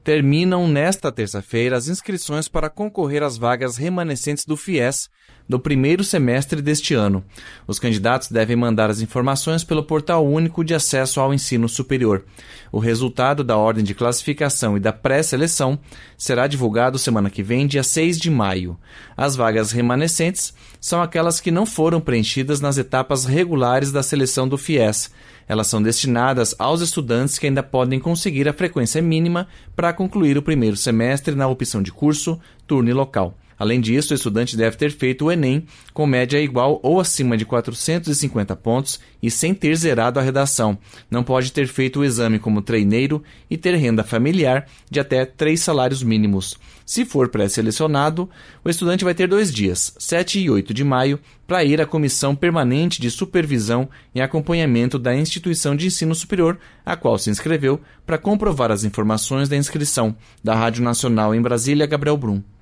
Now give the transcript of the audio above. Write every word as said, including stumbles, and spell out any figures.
Terminam nesta terça-feira as inscrições para concorrer às vagas remanescentes do FIES do primeiro semestre deste ano. Os candidatos devem mandar as informações pelo Portal Único de Acesso ao Ensino Superior. O resultado da ordem de classificação e da pré-seleção será divulgado semana que vem, dia seis de maio. As vagas remanescentes são aquelas que não foram preenchidas nas etapas regulares da seleção do FIES. Elas são destinadas aos estudantes que ainda podem conseguir a frequência mínima para concluir o primeiro semestre na opção de curso, turno e local. Além disso, o estudante deve ter feito o Enem com média igual ou acima de quatrocentos e cinquenta pontos e sem ter zerado a redação. Não pode ter feito o exame como treineiro e ter renda familiar de até três salários mínimos. Se for pré-selecionado, o estudante vai ter dois dias, sete e oito de maio, para ir à Comissão Permanente de Supervisão e Acompanhamento da Instituição de Ensino Superior, a qual se inscreveu, para comprovar as informações da inscrição. Da Rádio Nacional em Brasília, Gabriel Brum.